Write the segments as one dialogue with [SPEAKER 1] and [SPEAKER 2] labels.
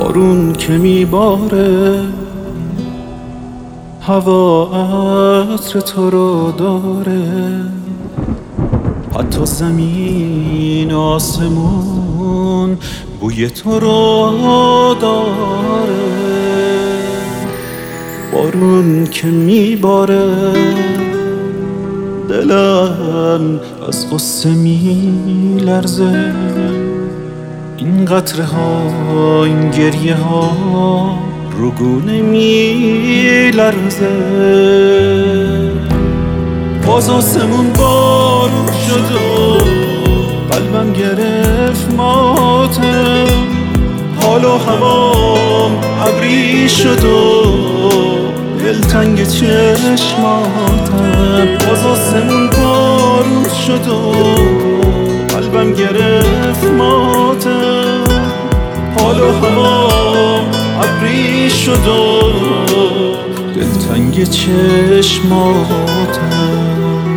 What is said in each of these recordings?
[SPEAKER 1] بارون که میباره، هوا عطر تو رو داره، حتی زمین و آسمون بوی تو رو داره. بارون که میباره، دلم از غصه میلرزه، این قطره ها این گریه ها رو گونه میلرزه. باز آسمون بارون شد و قلبم گرفت ماتم، حال و هوام ابری شد و دلتنگ چشماتم. باز آسمون بارون شد و قلبم گرفت ماتم، حال و هوام ابری شد و دلتنگ چشماتم.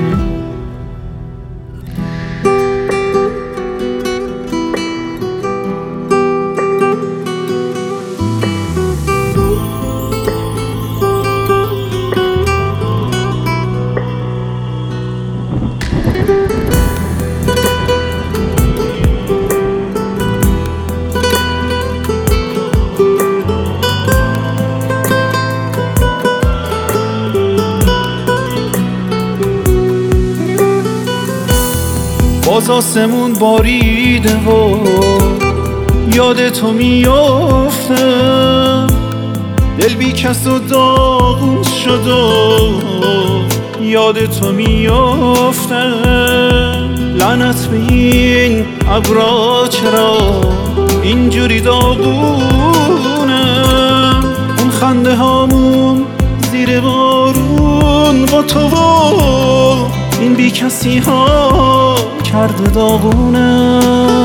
[SPEAKER 1] باز آسمون باریده و یاد تو میافته، دل بی کس و داغون شد و یاد تو میافته. لعنت به این ابرا چرا اینجوری داغونه، اون خنده هامون زیر بارون با تو و این بی کسی ها کرده داغونه.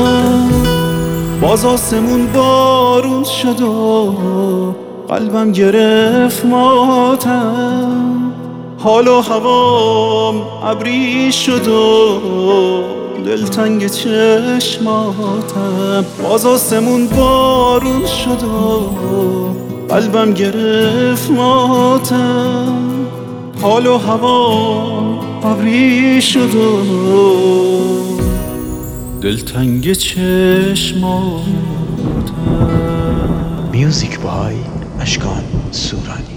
[SPEAKER 1] باز آسمون بارون شد و قلبم گرفت ماتم، حال و هوام ابری شد و دلتنگ چشماتم. باز آسمون بارون شد و قلبم گرفت ماتم، حال و هوام ابری شد و دلتنگ چشماتم.
[SPEAKER 2] میوزیک بای اشکان سورانی.